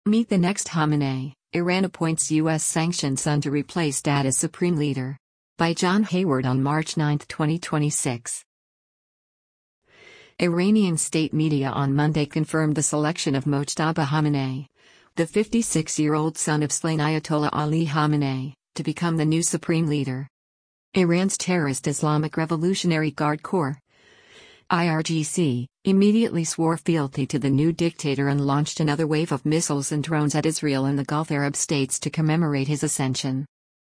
Meet the next Khamenei. Iran appoints U.S. sanctioned son to replace dad as supreme leader. By John Hayward on March 9, 2026. Iranian state media on Monday confirmed the selection of Mojtaba Khamenei, the 56-year-old son of slain Ayatollah Ali Khamenei, to become the new supreme leader. Iran's terrorist Islamic Revolutionary Guard Corps, IRGC, immediately swore fealty to the new dictator and launched another wave of missiles and drones at Israel and the Gulf Arab states to commemorate his ascension.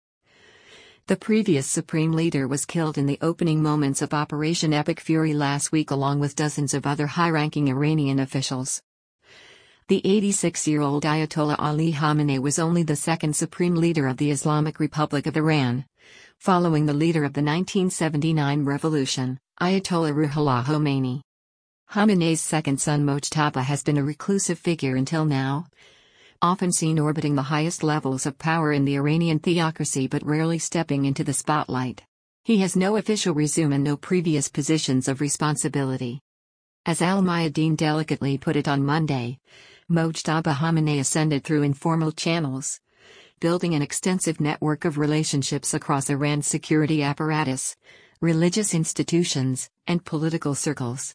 The previous supreme leader was killed in the opening moments of Operation Epic Fury last week along with dozens of other high-ranking Iranian officials. The 86-year-old Ayatollah Ali Khamenei was only the second supreme leader of the Islamic Republic of Iran, following the leader of the 1979 revolution, Ayatollah Ruhollah Khomeini. Khamenei's second son Mojtaba has been a reclusive figure until now, often seen orbiting the highest levels of power in the Iranian theocracy but rarely stepping into the spotlight. He has no official resume and no previous positions of responsibility. As Al-Mayadeen delicately put it on Monday, Mojtaba Khamenei ascended through informal channels, building an extensive network of relationships across Iran's security apparatus, religious institutions, and political circles.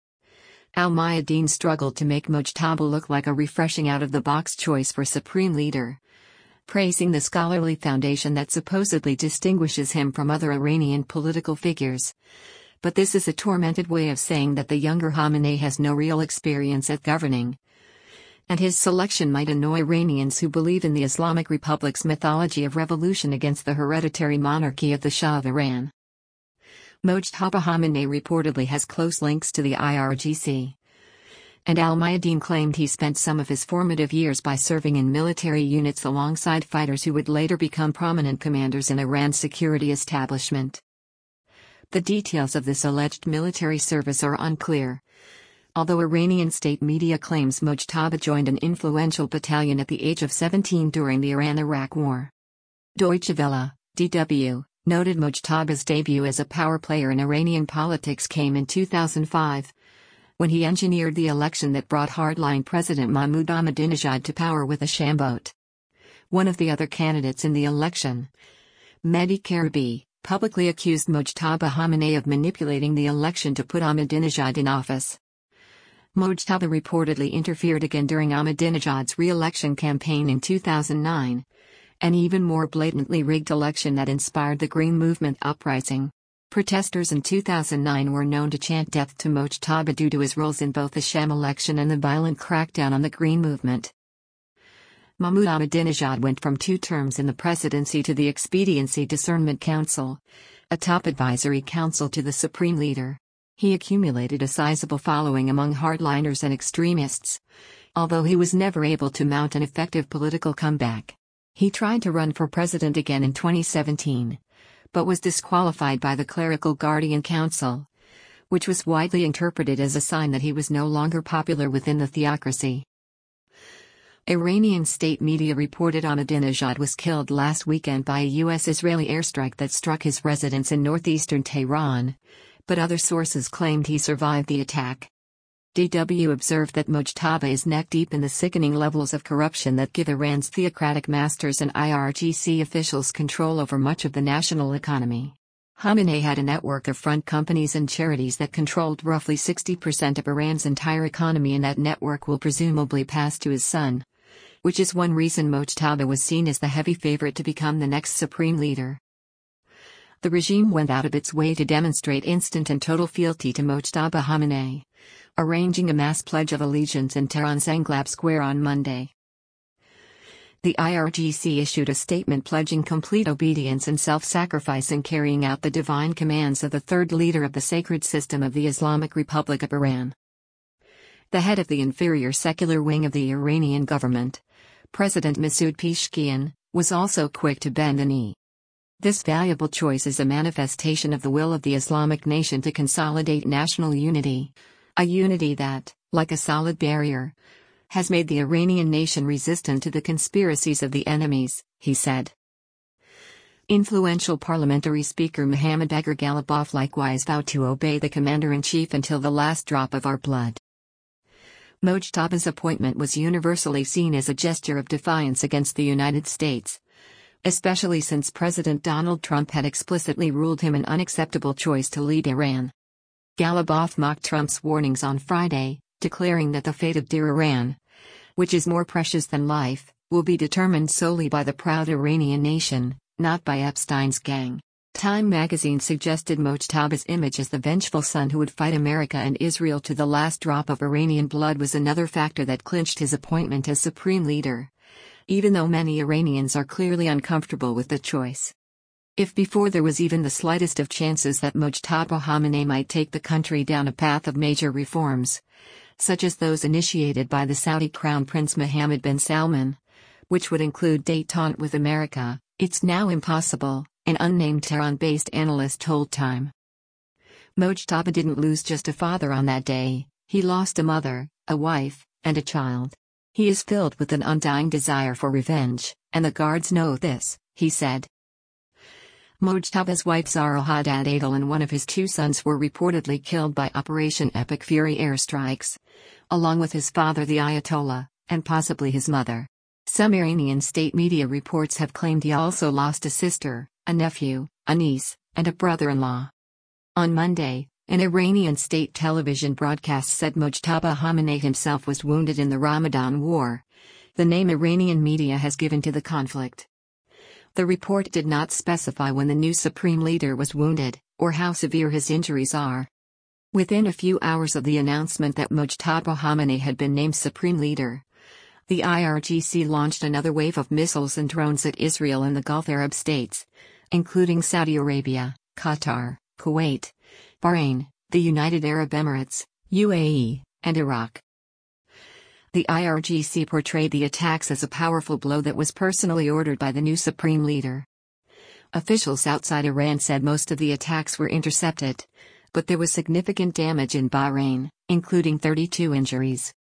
Al-Mayadeen struggled to make Mojtaba look like a refreshing out-of-the-box choice for supreme leader, praising the scholarly foundation that supposedly distinguishes him from other Iranian political figures. But this is a tormented way of saying that the younger Khamenei has no real experience at governing, and his selection might annoy Iranians who believe in the Islamic Republic's mythology of revolution against the hereditary monarchy of the Shah of Iran. Mojtaba Khamenei reportedly has close links to the IRGC, and Al-Mayadeen claimed he spent some of his formative years by serving in military units alongside fighters who would later become prominent commanders in Iran's security establishment. The details of this alleged military service are unclear, although Iranian state media claims Mojtaba joined an influential battalion at the age of 17 during the Iran-Iraq War. Deutsche Welle, DW, noted Mojtaba's debut as a power player in Iranian politics came in 2005, when he engineered the election that brought hardline President Mahmoud Ahmadinejad to power with a sham vote. One of the other candidates in the election, Mehdi Karabi, publicly accused Mojtaba Khamenei of manipulating the election to put Ahmadinejad in office. Mojtaba reportedly interfered again during Ahmadinejad's re-election campaign in 2009, an even more blatantly rigged election that inspired the Green Movement uprising. Protesters in 2009 were known to chant death to Mojtaba due to his roles in both the sham election and the violent crackdown on the Green Movement. Mahmoud Ahmadinejad went from 2 terms in the presidency to the Expediency Discernment Council, a top advisory council to the supreme leader. He accumulated a sizable following among hardliners and extremists, although he was never able to mount an effective political comeback. He tried to run for president again in 2017, but was disqualified by the Clerical Guardian Council, which was widely interpreted as a sign that he was no longer popular within the theocracy. Iranian state media reported Ahmadinejad was killed last weekend by a U.S.-Israeli airstrike that struck his residence in northeastern Tehran, but other sources claimed he survived the attack. DW observed that Mojtaba is neck-deep in the sickening levels of corruption that give Iran's theocratic masters and IRGC officials control over much of the national economy. Khamenei had a network of front companies and charities that controlled roughly 60% of Iran's entire economy, and that network will presumably pass to his son, which is one reason Mojtaba was seen as the heavy favorite to become the next supreme leader. The regime went out of its way to demonstrate instant and total fealty to Mojtaba Khamenei, arranging a mass pledge of allegiance in Tehran's Englab Square on Monday. The IRGC issued a statement pledging complete obedience and self-sacrifice in carrying out the divine commands of the third leader of the sacred system of the Islamic Republic of Iran. The head of the inferior secular wing of the Iranian government, President Masoud Pezeshkian, was also quick to bend the knee. This valuable choice is a manifestation of the will of the Islamic nation to consolidate national unity, a unity that, like a solid barrier, has made the Iranian nation resistant to the conspiracies of the enemies, he said. Influential parliamentary speaker Mohammad Bagher Ghalibaf likewise vowed to obey the commander-in-chief until the last drop of our blood. Mojtaba's appointment was universally seen as a gesture of defiance against the United States, especially since President Donald Trump had explicitly ruled him an unacceptable choice to lead Iran. Ghalibaf mocked Trump's warnings on Friday, declaring that the fate of dear Iran, which is more precious than life, will be determined solely by the proud Iranian nation, not by Epstein's gang. Time magazine suggested Mojtaba's image as the vengeful son who would fight America and Israel to the last drop of Iranian blood was another factor that clinched his appointment as supreme leader, even though many Iranians are clearly uncomfortable with the choice. If before there was even the slightest of chances that Mojtaba Khamenei might take the country down a path of major reforms, such as those initiated by the Saudi Crown Prince Mohammed bin Salman, which would include détente with America, it's now impossible, an unnamed Tehran-based analyst told Time. Mojtaba didn't lose just a father on that day, he lost a mother, a wife, and a child. He is filled with an undying desire for revenge, and the guards know this, he said. Mojtaba's wife Zahra Haddad Adel and one of his two sons were reportedly killed by Operation Epic Fury airstrikes, along with his father the Ayatollah, and possibly his mother. Some Iranian state media reports have claimed he also lost a sister, a nephew, a niece, and a brother-in-law. On Monday, an Iranian state television broadcast said Mojtaba Khamenei himself was wounded in the Ramadan War, the name Iranian media has given to the conflict. The report did not specify when the new supreme leader was wounded, or how severe his injuries are. Within a few hours of the announcement that Mojtaba Khamenei had been named supreme leader, the IRGC launched another wave of missiles and drones at Israel and the Gulf Arab states, including Saudi Arabia, Qatar, Kuwait, Bahrain, the United Arab Emirates, UAE, and Iraq. The IRGC portrayed the attacks as a powerful blow that was personally ordered by the new supreme leader. Officials outside Iran said most of the attacks were intercepted, but there was significant damage in Bahrain, including 32 injuries.